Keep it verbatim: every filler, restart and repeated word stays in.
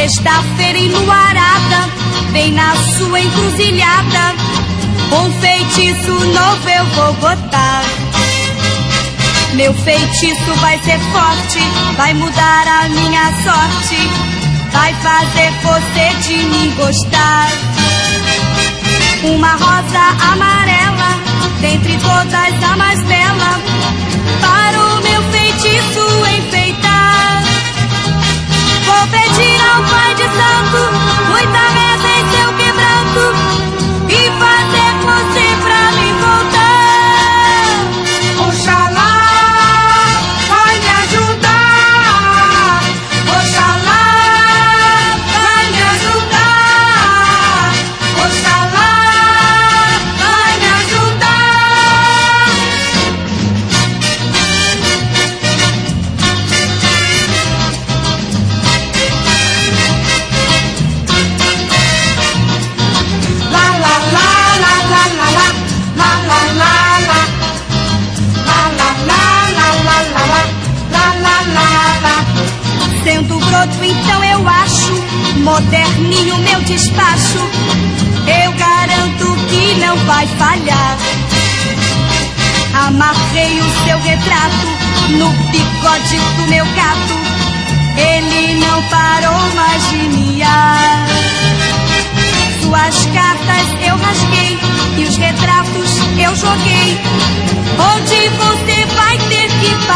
Sexta-feira enluarada, vem na sua encruzilhada, um feitiço novo eu vou botar. Meu feitiço vai ser forte, vai mudar a minha sorte, vai fazer você de mim gostar. Uma rosa amarela, dentre todas a mais bela, para o meu feitiço enfeitar. Vou pedir ao Pai de Santo muita reza em seu quebranto e fazer você pra mim voltar. Oxalá vai me ajudar, Oxalá vai me ajudar, Oxalá vai me ajudar. Sendo broto, então eu acho moderninho meu despacho. Eu garanto que não vai falhar. Amarrei o seu retrato no bigode do meu gato, ele não parou mais de miar. Suas cartas eu rasguei e os retratos eu joguei, onde você vai ter que parar.